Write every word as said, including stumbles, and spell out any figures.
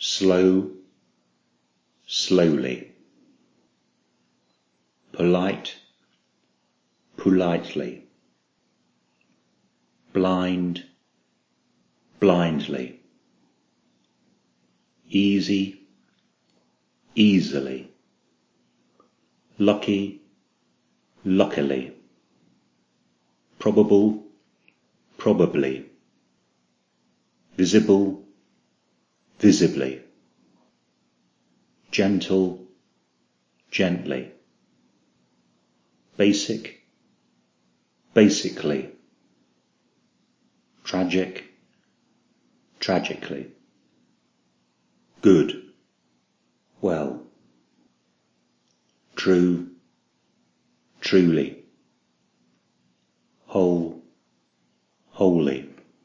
slow, slowly, polite, politely, blind, blindly, easy, easily, lucky, luckily, probable, probably, visible, visibly, gentle, gently, basic, basically, tragic, tragically, good, well, true, truly, whole, wholly,